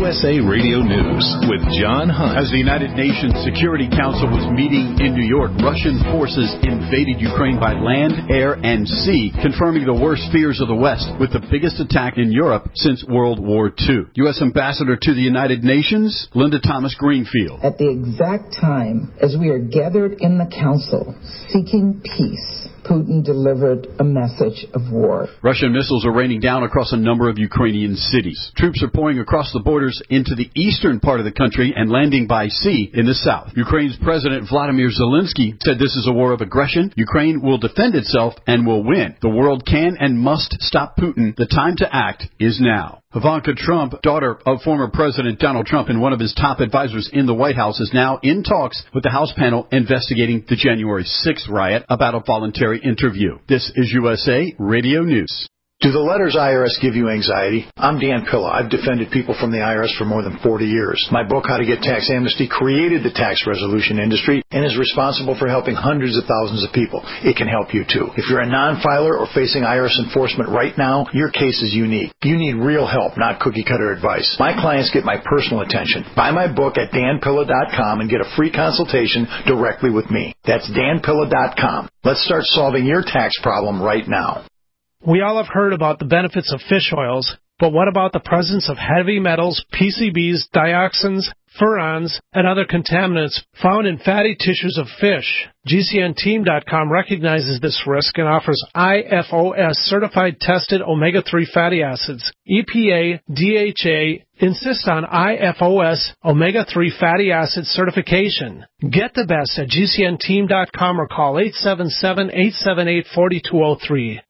USA Radio News with John Hunt. As the United Nations Security Council was meeting in New York, Russian forces invaded Ukraine by land, air, and sea, confirming the worst fears of the West with the biggest attack in Europe since World War II. U.S. Ambassador to the United Nations, Linda Thomas-Greenfield. At the exact time as we are gathered in the Council seeking peace, Putin delivered a message of war. Russian missiles are raining down across a number of Ukrainian cities. Troops are pouring across the borders into the eastern part of the country and landing by sea in the south. Ukraine's President Vladimir Zelensky said this is a war of aggression. Ukraine will defend itself and will win. The world can and must stop Putin. The time to act is now. Ivanka Trump, daughter of former President Donald Trump and one of his top advisors in the White House, is now in talks with the House panel investigating the January 6th riot about a voluntary interview. This is USA Radio News. Do the letters IRS give you anxiety? I'm Dan Pilla. I've defended people from the IRS for more than 40 years. My book, How to Get Tax Amnesty, created the tax resolution industry and is responsible for helping hundreds of thousands of people. It can help you too. If you're a non-filer or facing IRS enforcement right now, your case is unique. You need real help, not cookie-cutter advice. My clients get my personal attention. Buy my book at danpilla.com and get a free consultation directly with me. That's danpilla.com. Let's start solving your tax problem right now. We all have heard about the benefits of fish oils, but what about the presence of heavy metals, PCBs, dioxins, furans, and other contaminants found in fatty tissues of fish? GCNteam.com recognizes this risk and offers IFOS certified tested omega-3 fatty acids. EPA, DHA insist on IFOS omega-3 fatty acid certification. Get the best at GCNteam.com or call 877-878-4203.